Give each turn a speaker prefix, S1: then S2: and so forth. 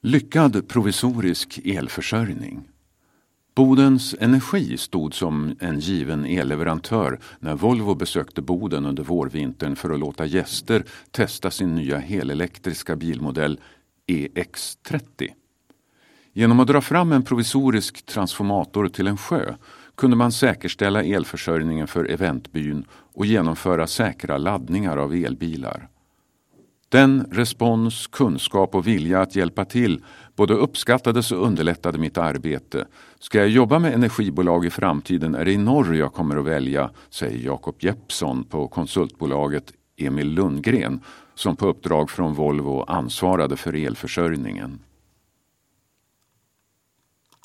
S1: Lyckad provisorisk elförsörjning. Bodens Energi stod som en given elleverantör när Volvo besökte Boden under vårvintern för att låta gäster testa sin nya helelektriska bilmodell EX30. Genom att dra fram en provisorisk transformator till en sjö kunde man säkerställa elförsörjningen för eventbyn och genomföra säkra laddningar av elbilar. Den respons, kunskap och vilja att hjälpa till både uppskattades och underlättade mitt arbete. Ska jag jobba med energibolag i framtiden är det i norr jag kommer att välja, säger Jakob Jeppsson på konsultbolaget Emil Lundgren som på uppdrag från Volvo ansvarade för elförsörjningen.